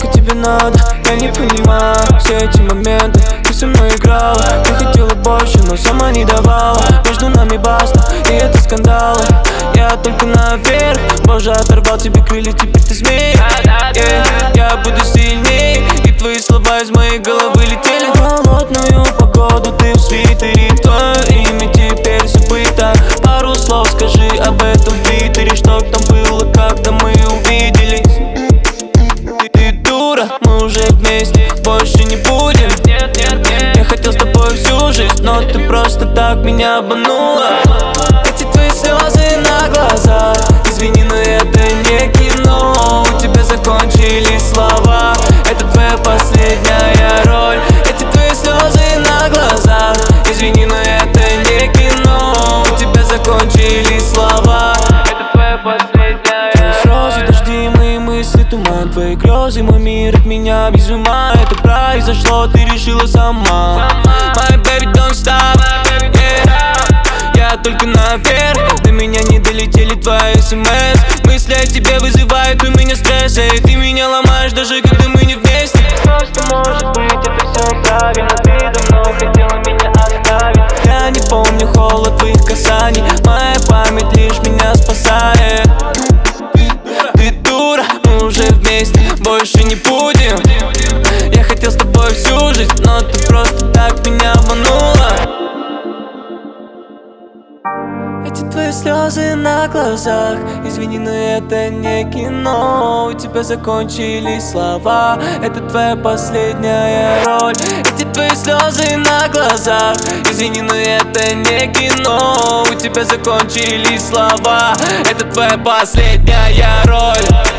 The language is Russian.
Сколько тебе надо, я не понимаю. Все эти моменты, ты со мной играла. Ты хотела больше, но сама не давала. Между нами баста, и это скандалы. Я только наверх, Боже, оторвал тебе крылья, теперь ты змей. Я буду сильней, и твои слова из моей головы летели. В холодную погоду ты в свитере, твое имя теперь забыто. Пару слов скажи об этом в твиттере, что там было, когда мы увиделись. Ты дура, мы уже вместе, больше не будем. Я хотел с тобой всю жизнь, но ты просто так меня обманула. Эти твои слезы на глазах, извини, но это не кино. У тебя закончились слова, это твоя последняя роль. Эти твои слезы на глазах, извини, но это не кино. У тебя закончились слова, это твоя последняя роль. Слезы, дожди, мои мысли, туман, твои грезы, мой мир от меня без ума. Это произошло, ты решила сама. My baby don't stop, yeah. Я только наверх, до меня не долетели твои смс. Мысли о тебе вызывают у меня стресс, и ты меня ломаешь, даже когда мы не вместе. Просто может быть это все правильно, ты давно хотела меня оставить. Я не помню холод твоих касаний, моя память лишь меня спасает. Ты дура, мы уже вместе, больше не будем. Я хотел с тобой всю жизнь, но ты просто так меня обманула. Эти твои слезы на глазах, извини, но это не кино. У тебя закончились слова, это твоя последняя роль. Эти твои слезы на глазах, извини, но это не кино. У тебя закончились слова, это твоя последняя роль.